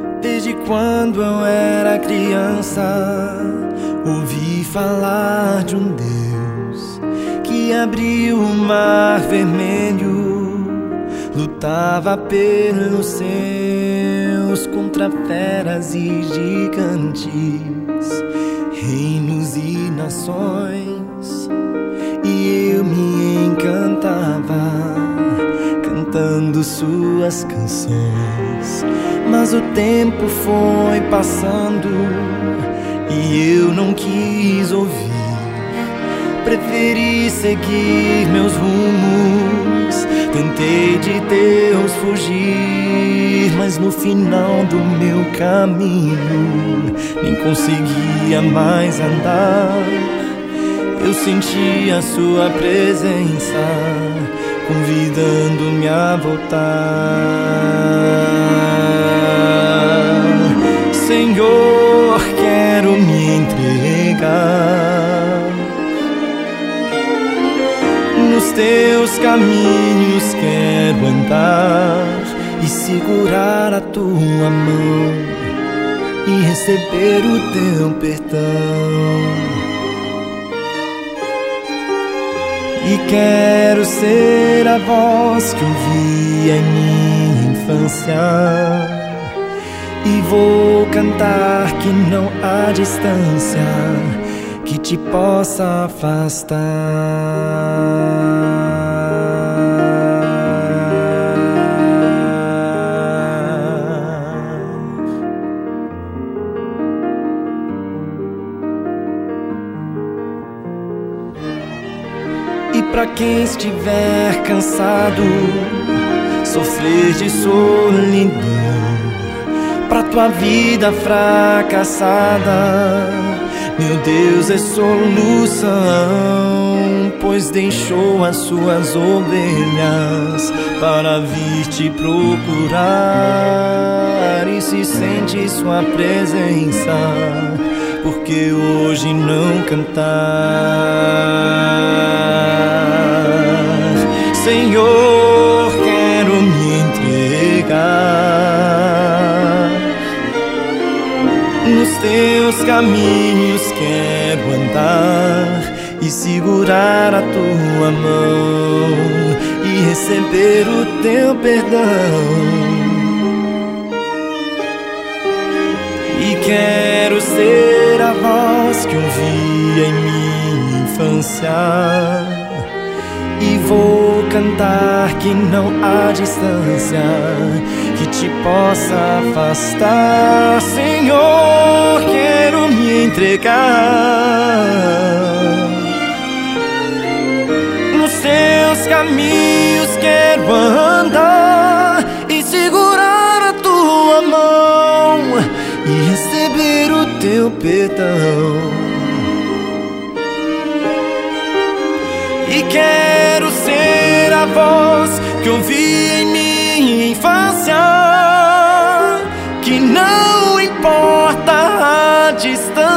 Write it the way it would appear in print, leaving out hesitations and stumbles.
Desde quando eu era criança, ouvi falar de um Deus que abriu o mar vermelho, lutava pelos seus contra feras e gigantes, reinos e nações. E eu me encantava cantando suas canções. Mas o tempo foi passando e eu não quis ouvir. Preferi seguir meus rumos. Tentei de Deus fugir, mas no final do meu caminho nem conseguia mais andar. Eu sentia sua presença convidando-me a voltar. Senhor, quero me entregar nos teus caminhos, quero andar e segurar a tua mão e receber o teu perdão. E quero ser a voz que ouvia em minha infância, e vou cantar que não há distância que te possa afastar. E pra quem estiver cansado, sofrer de solidão, pra tua vida fracassada, meu Deus é solução, pois deixou as suas ovelhas para vir te procurar. E se sente sua presença, porque hoje não cantar? Senhor, quero me entregar nos teus caminhos, quero andar e segurar a tua mão e receber o teu perdão. E quero ser a voz que ouvia em minha infância, e vou cantar que não há distância que te possa afastar. Senhor, quero me entregar nos teus caminhos, quero andar e segurar a tua mão e receber o teu perdão. E quero ser a voz que ouvi em minha infância, que não importa a distância